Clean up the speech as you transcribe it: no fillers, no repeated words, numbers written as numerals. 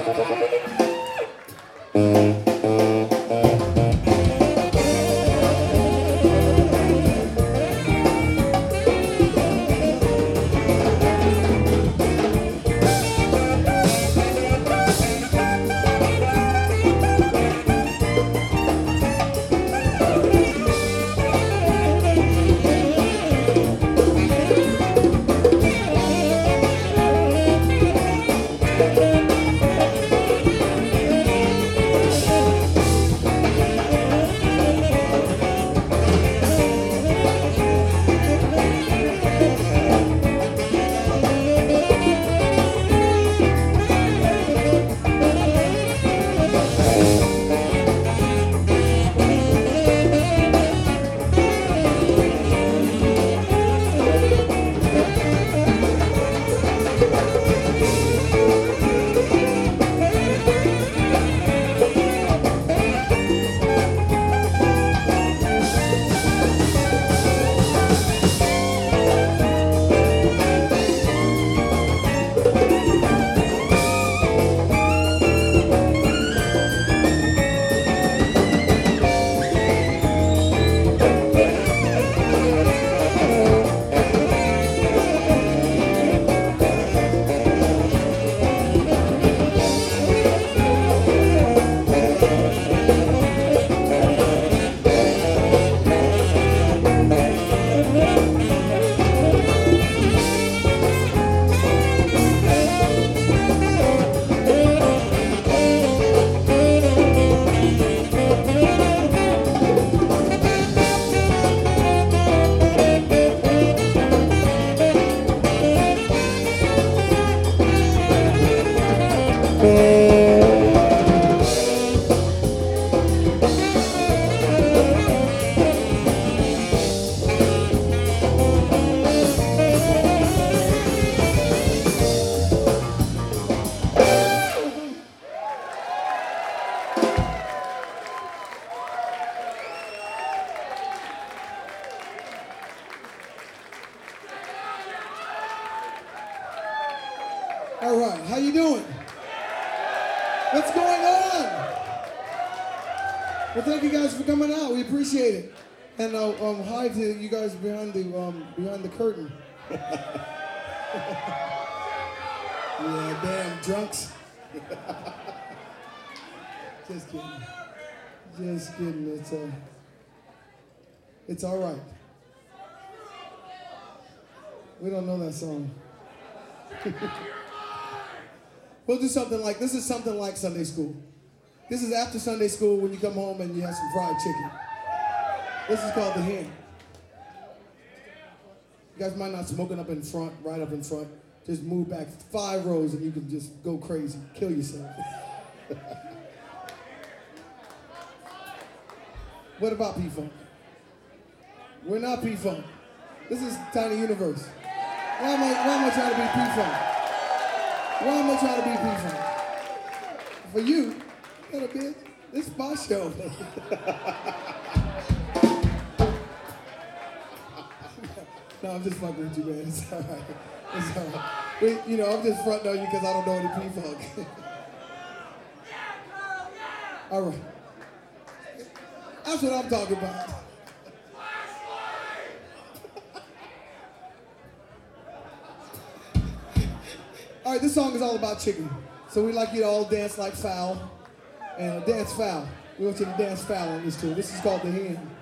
All right, how you doing? What's going on? Well, thank you guys for coming out. We appreciate it. And hi to you guys behind the curtain. Yeah, damn drunks. Just kidding. Just kidding. It's all right. We don't know that song. We'll do something like, this is something like Sunday school. This is after Sunday school when you come home and you have some fried chicken. This is called the hen. You guys mind not smoking up in front, right up in front. Just move back 5 rows and you can just go crazy, kill yourself. What about P-Funk? We're not P-Funk. This is Tiny Universe. Why am I trying to be P-Funk? Why am I trying to be P-Funk? For you, little bitch, this is my show. No, I'm just fucking with you, man. It's all right. It's all right. I'm just fronting on you because I don't know any P-Funk. All right. That's what I'm talking about. All right, this song is all about chicken. So we'd like you to all dance like foul. And dance foul. We want you to dance foul on this too. This is called The Hen.